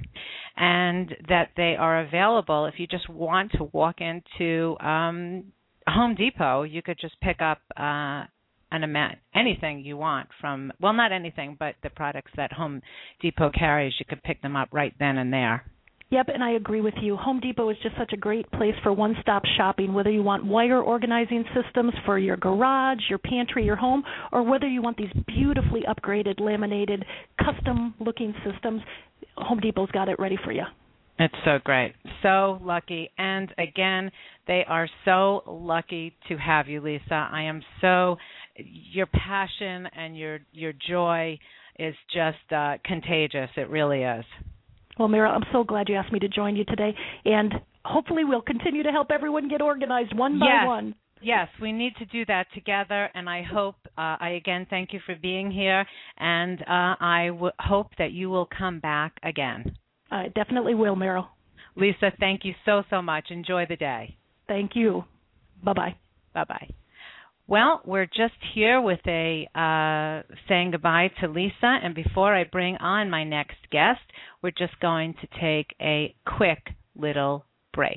and that they are available if you just want to walk into um, Home Depot. You could just pick up uh, an amount, anything you want from, well, not anything, but the products that Home Depot carries, you could pick them up right then and there. Yep, and I agree with you. Home Depot is just such a great place for one-stop shopping, whether you want wire organizing systems for your garage, your pantry, your home, or whether you want these beautifully upgraded, laminated, custom-looking systems. Home Depot's got it ready for you. It's so great. So lucky. And again, they are so lucky to have you, Lisa. I am so, your passion and your your joy is just uh, contagious. It really is. Well, Meryl, I'm so glad you asked me to join you today. And hopefully we'll continue to help everyone get organized one by yes. one. Yes, we need to do that together, and I hope, uh, I again thank you for being here, and uh, I w- hope that you will come back again. I definitely will, Meryl. Lisa, thank you so, so much. Enjoy the day. Thank you. Bye-bye. Bye-bye. Well, we're just here with a uh, saying goodbye to Lisa, and before I bring on my next guest, we're just going to take a quick little break.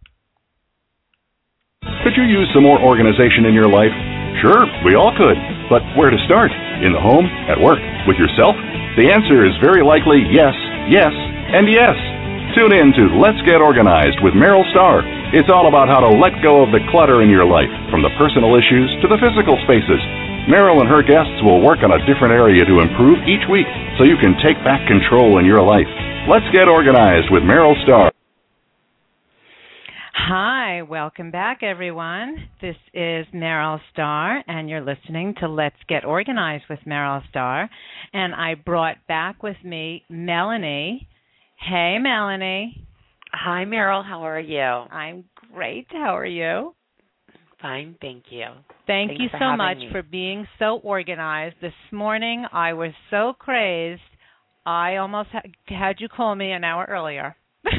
Could you use some more organization in your life? Sure, we all could. But where to start? In the home? At work? With yourself? The answer is very likely yes, yes, and yes. Tune in to Let's Get Organized with Meryl Starr. It's all about how to let go of the clutter in your life, from the personal issues to the physical spaces. Meryl and her guests will work on a different area to improve each week so you can take back control in your life. Let's Get Organized with Meryl Starr. Hi, welcome back, everyone. This is Meryl Starr, and you're listening to Let's Get Organized with Meryl Starr. And I brought back with me Melanie. Hey, Melanie. Hi, Meryl. How are you? I'm great. How are you? Fine, thank you. Thank Thanks you for so much me. for being so organized. This morning, I was so crazed, I almost ha- had you call me an hour earlier.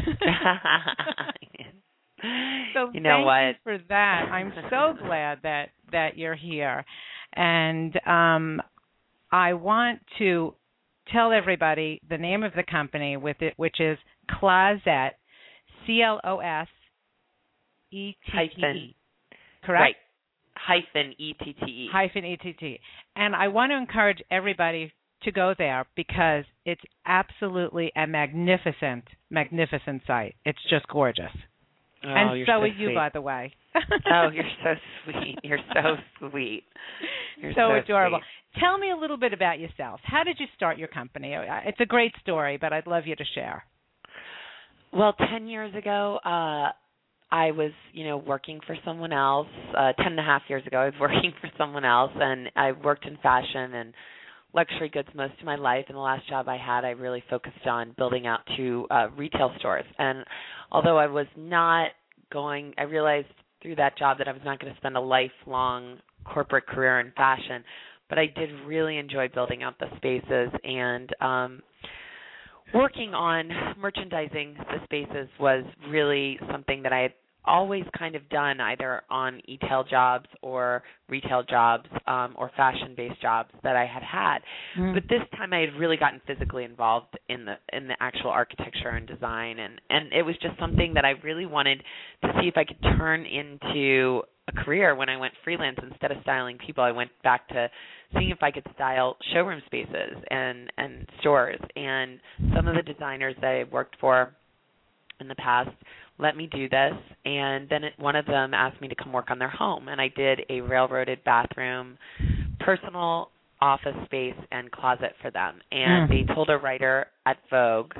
So you know thank what? you for that. I'm so glad that, that you're here. And um, I want to tell everybody the name of the company with it, which is Closet, C L O S E T T E. Correct? Right. Hyphen E T T E. Hyphen E T T E. And I want to encourage everybody to go there because it's absolutely a magnificent, magnificent site. It's just gorgeous. Oh, and you're so, so are sweet. you, by the way. Oh, you're so sweet. You're so sweet. You're so, so adorable. Sweet. Tell me a little bit about yourself. How did you start your company? It's a great story, but I'd love you to share. Well, ten years ago, uh, I was, you know, working for someone else. Uh, ten and a half years ago, I was working for someone else, and I worked in fashion and luxury goods most of my life. And the last job I had, I really focused on building out two uh, retail stores. And although I was not going, I realized through that job that I was not going to spend a lifelong corporate career in fashion, but I did really enjoy building out the spaces. And um, working on merchandising the spaces was really something that I had always kind of done either on e-tail jobs or retail jobs um, or fashion-based jobs that I had had. Mm. But this time I had really gotten physically involved in the in the actual architecture and design, and, and it was just something that I really wanted to see if I could turn into a career. When I went freelance, instead of styling people, I went back to seeing if I could style showroom spaces and, and stores. And some of the designers that I worked for in the past let me do this, and then it, one of them asked me to come work on their home, and I did a railroaded bathroom, personal office space, and closet for them. And mm. they told a writer at Vogue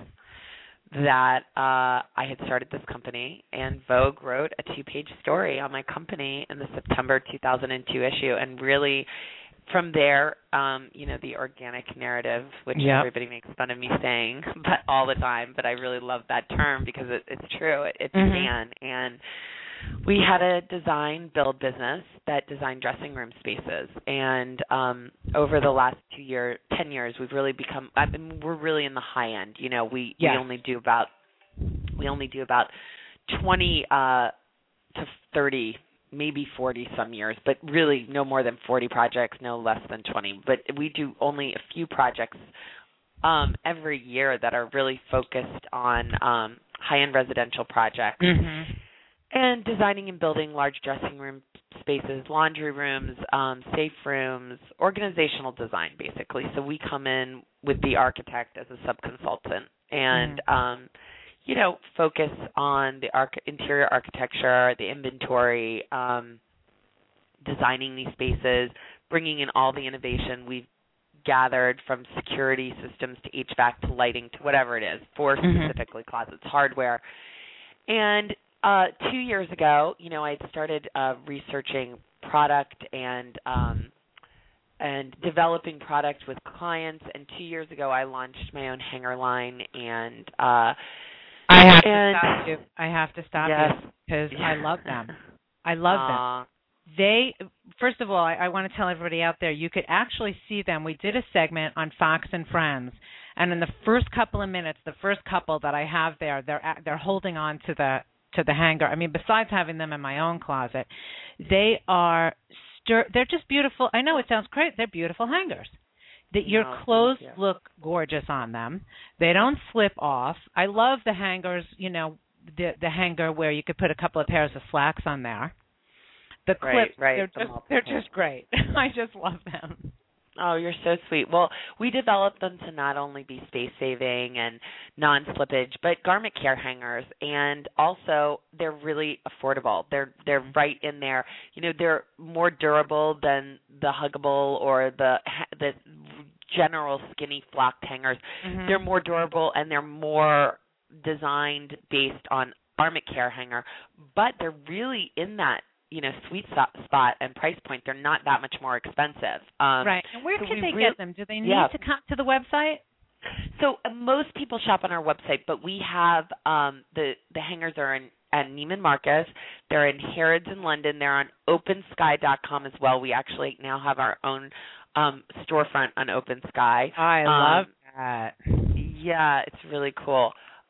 that uh, I had started this company, and Vogue wrote a two-page story on my company in the September two thousand two issue, and really from there, um, you know, the organic narrative, which yep. everybody makes fun of me saying but all the time, but I really love that term because it, it's true. It, it mm-hmm. began, and we had a design build business that designed dressing room spaces, and um, over the last two year, ten years, we've really become. I mean, we're really in the high end. You know, we, yes. we only do about we only do about twenty uh, to thirty. Maybe forty some years, but really no more than forty projects, no less than twenty. But we do only a few projects um, every year that are really focused on um, high-end residential projects mm-hmm. and designing and building large dressing room spaces, laundry rooms, um, safe rooms, organizational design, basically. So we come in with the architect as a sub-consultant and mm-hmm. um, you know, focus on the arch- interior architecture, the inventory, um, designing these spaces, bringing in all the innovation we've gathered from security systems to H V A C to lighting to whatever it is, for mm-hmm. specifically closets, hardware. And uh, two years ago, you know, I started uh, researching product and um, and developing product with clients. And two years ago, I launched my own hanger line and uh, I have and, to stop you. I have to stop yes. you because I love them. I love Aww. them. They, first of all, I, I want to tell everybody out there, you could actually see them. We did a segment on Fox and Friends, and in the first couple of minutes, the first couple that I have there, they're they're holding on to the to the hanger. I mean, besides having them in my own closet, they are stir- they're just beautiful. I know it sounds crazy. They're beautiful hangers. That your no, clothes you. look gorgeous on them. They don't slip off. I love the hangers, you know, the the hanger where you could put a couple of pairs of slacks on there. The right, clips, right, they're the just they're just great. I just love them. Oh, you're so sweet. Well, we developed them to not only be space-saving and non-slippage, but garment care hangers, and also they're really affordable. They're they're right in there. You know, they're more durable than the huggable or the the general skinny flocked hangers. Mm-hmm. They're more durable and they're more designed based on garment care hanger, but they're really in that, you know, sweet spot and price point. They're not that much more expensive. Um, right. And where so can they re- get them? Do they need yeah. to come to the website? So uh, most people shop on our website, but we have um, the the hangers are in at Neiman Marcus. They're in Harrods in London. They're on open sky dot com as well. We actually now have our own um, storefront on OpenSky. I um, love that. Yeah, it's really cool.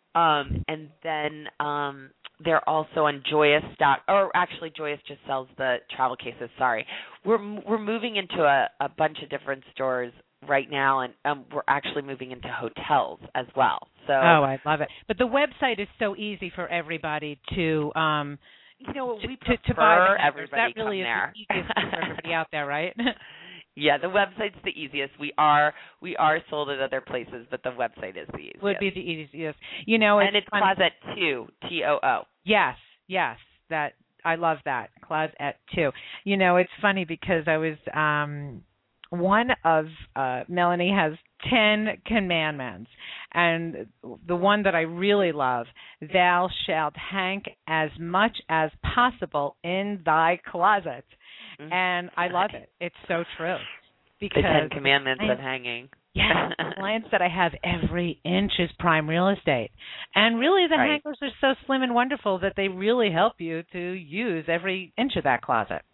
Um, and then um, they're also on Joyous dot, or actually Joyous just sells the travel cases. Sorry, we're we're moving into a, a bunch of different stores right now, and um, we're actually moving into hotels as well. So oh, I love it. But the website is so easy for everybody to um, you know we to, to buy the everybody that really come is there. the easiest thing for everybody out there, right? Yeah, the website's the easiest. We are we are sold at other places, but the website is the easiest. Would be the easiest. You know, it's and it's fun. Closet two, T O O. Yes, yes, that I love that Closet two. You know, it's funny because I was um, one of uh, Melanie has ten commandments, and the one that I really love: "Thou shalt hang as much as possible in thy closet." And I love it. It's so true. Because the Ten Commandments clients, of hanging. Yes, the clients that I have, every inch is prime real estate. And really the right. hangers are so slim and wonderful that they really help you to use every inch of that closet.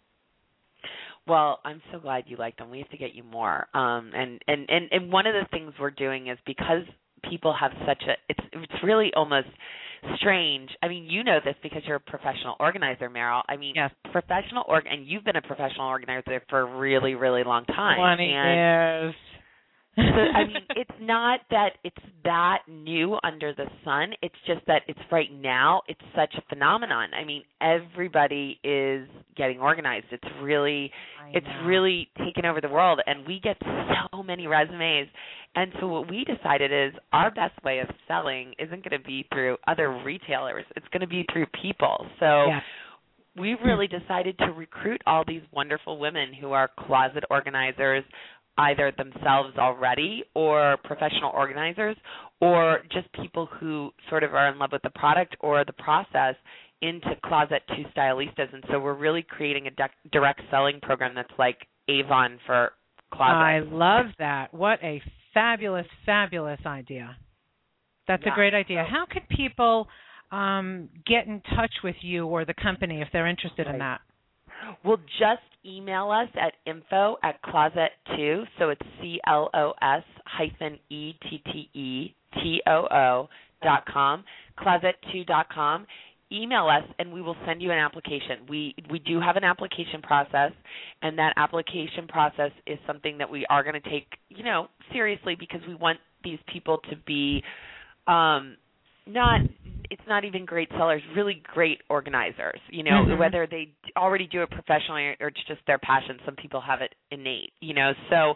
Well, I'm so glad you like them. We have to get you more. Um, and, and, and, and one of the things we're doing is because people have such a it's it's really almost strange. I mean, you know this because you're a professional organizer, Meryl. I mean, yes. professional org and you've been a professional organizer for a really, really long time. twenty and years. So, I mean, it's not that it's that new under the sun. It's just that it's right now. It's such a phenomenon. I mean, everybody is getting organized. It's really, I it's know. really taken over the world, and we get so many resumes. And so what we decided is our best way of selling isn't going to be through other retailers. It's going to be through people. So. Yes. We really decided to recruit all these wonderful women who are closet organizers, either themselves already or professional organizers, or just people who sort of are in love with the product or the process, into Closet to Stylistas. And so we're really creating a de- direct selling program that's like Avon for closets. I love that. What a fabulous, fabulous idea. That's yeah. a great idea. How can people um, get in touch with you or the company if they're interested right. in that? Well, just email us at info at closet two, so it's C L O S hyphen E T T E T O O dot com, closet two dot com. Email us, and we will send you an application. We we do have an application process, and that application process is something that we are going to take, you know, seriously, because we want these people to be um, not – it's not even great sellers, really great organizers, you know, mm-hmm. whether they already do it professionally or it's just their passion. Some people have it innate, you know.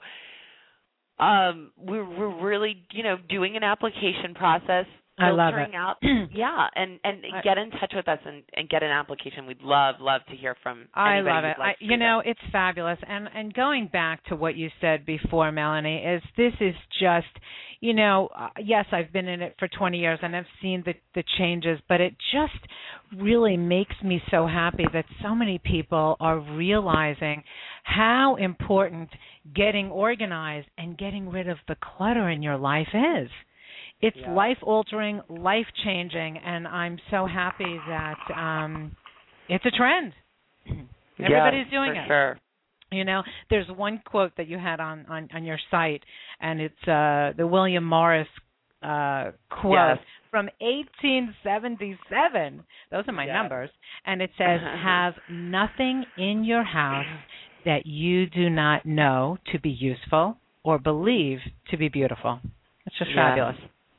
So um, we're, we're really, you know, doing an application process, I love filtering it. out, yeah, and, and I, get in touch with us and, and get an application. We'd love, love to hear from I anybody. love it. Like I, you know, it's fabulous. And and going back to what you said before, Melanie, is this is just, you know, uh, yes, I've been in it for twenty years and I've seen the, the changes, but it just really makes me so happy that so many people are realizing how important getting organized and getting rid of the clutter in your life is. It's yeah. life-altering, life-changing, and I'm so happy that um, it's a trend. Everybody's yes, doing for it. Sure. You know, there's one quote that you had on, on, on your site, and it's uh, the William Morris uh, quote yes. from eighteen seventy-seven. Those are my yes. numbers. And it says, have nothing in your house that you do not know to be useful or believe to be beautiful. It's just yes. fabulous.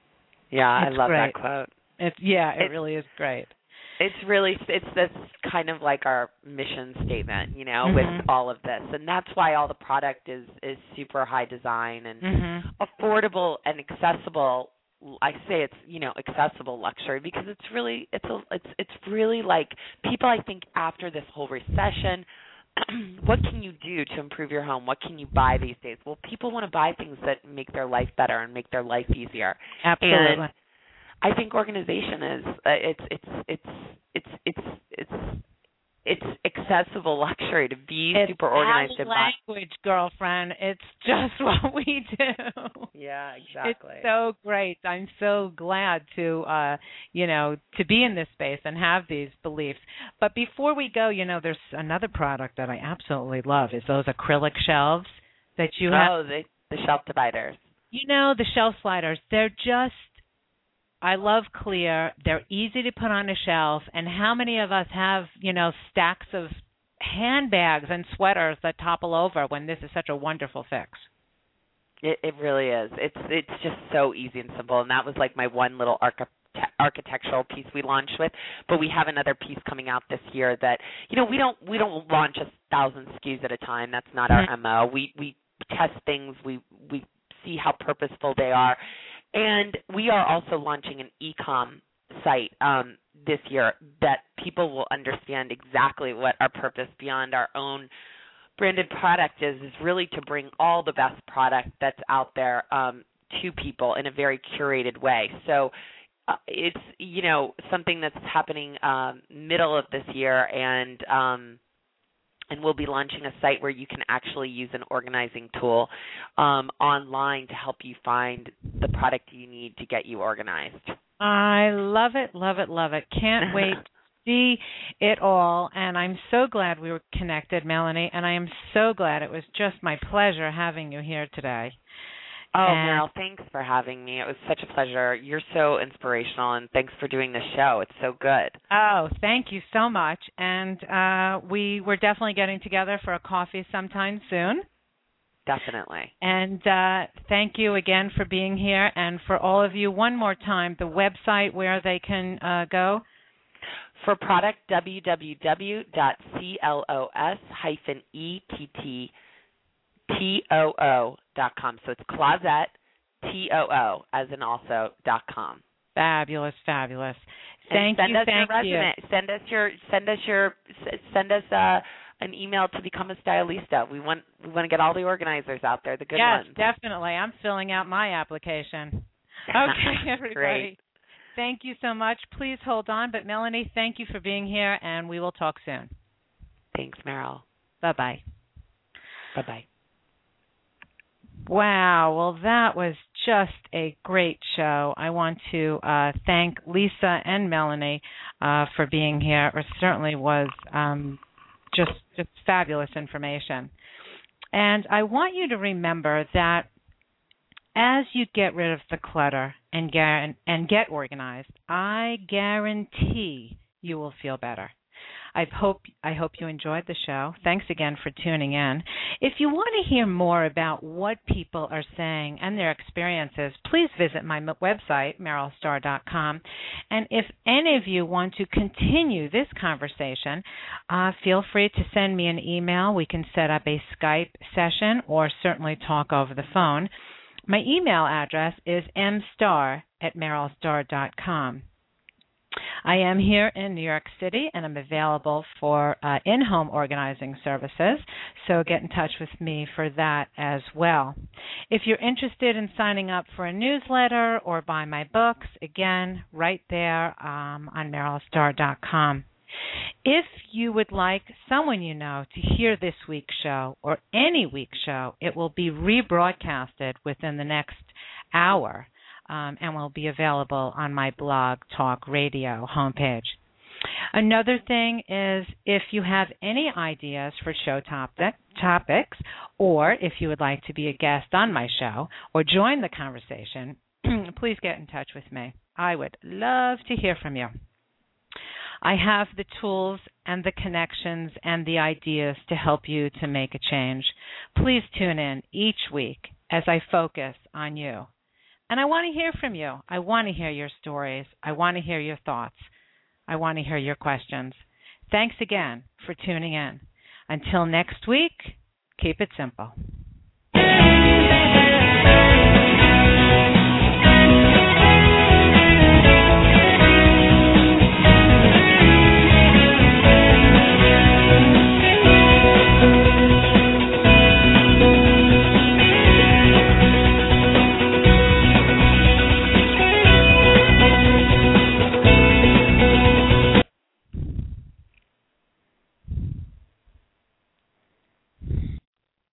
Yeah, It's I love great. that quote. It's yeah, it, it really is great. It's really it's this kind of like our mission statement, you know, mm-hmm. with all of this, and that's why all the product is is super high design and mm-hmm. affordable and accessible. I say it's you know accessible luxury because it's really it's a it's it's really like people. I think after this whole recession. What can you do to improve your home? What can you buy these days? Well, people want to buy things that make their life better and make their life easier. Absolutely. And I think organization is uh, it's it's it's it's it's it's it's accessible luxury to be it's super organized and buy. Language, girlfriend. It's just what we do. Yeah, exactly. It's so great. I'm so glad to, uh, you know, to be in this space and have these beliefs. But before we go, you know, there's another product that I absolutely love is those acrylic shelves that you have. Oh, the the shelf dividers. You know, the shelf sliders. They're just. I love clear. They're easy to put on a shelf. And how many of us have, you know, stacks of handbags and sweaters that topple over when this is such a wonderful fix? It, it really is. It's it's just so easy and simple. And that was like my one little archi- architectural piece we launched with. But we have another piece coming out this year that, you know, we don't we don't launch a thousand S K Us at a time. That's not our M O. We we test things. We we see how purposeful they are. And we are also launching an e-com site um, this year that people will understand exactly what our purpose beyond our own branded product is, is really to bring all the best product that's out there um, to people in a very curated way. So uh, it's, you know, something that's happening um, middle of this year, and um, and we'll be launching a site where you can actually use an organizing tool um, online to help you find the product you need to get you organized. I love it, love it, love it. Can't wait to see it all. And I'm so glad we were connected, Melanie, and I am so glad it was just my pleasure having you here today. Oh, and Meryl, thanks for having me. It was such a pleasure. You're so inspirational, and thanks for doing this show. It's so good. Oh, thank you so much. And uh, we we're definitely getting together for a coffee sometime soon. Definitely. And uh, thank you again for being here. And for all of you, one more time, the website where they can uh, go. For product, w w w dot clos hyphen e t t t o o dot com. So it's Closet, T O O, as in also, dot com. Fabulous, fabulous. And Thank send you, us thank your you. resume. Send us your, send us your, send us uh, an email to become a stylista. We want, we want to get all the organizers out there, the good yes, ones. Yes, definitely. I'm filling out my application. Okay, everybody. Great. Thank you so much. Please hold on. But Melanie, thank you for being here, and we will talk soon. Thanks, Meryl. Bye-bye. Bye-bye. Wow. Well, that was just a great show. I want to uh, thank Lisa and Melanie uh, for being here. It certainly was um, just just fabulous information. And I want you to remember that as you get rid of the clutter and get, and get organized, I guarantee you will feel better. I hope I hope you enjoyed the show. Thanks again for tuning in. If you want to hear more about what people are saying and their experiences, please visit my website, meryl star dot com. And if any of you want to continue this conversation, uh, feel free to send me an email. We can set up a Skype session or certainly talk over the phone. My email address is m star at meryl star dot com. I am here in New York City, and I'm available for uh, in-home organizing services, so get in touch with me for that as well. If you're interested in signing up for a newsletter or buy my books, again, right there um, on meryl star dot com. If you would like someone you know to hear this week's show or any week's show, it will be rebroadcasted within the next hour. Um, and will be available on my Blog Talk Radio homepage. Another thing is if you have any ideas for show topic, topics, or if you would like to be a guest on my show or join the conversation, please get in touch with me. I would love to hear from you. I have the tools and the connections and the ideas to help you to make a change. Please tune in each week as I focus on you. And I want to hear from you. I want to hear your stories. I want to hear your thoughts. I want to hear your questions. Thanks again for tuning in. Until next week, keep it simple.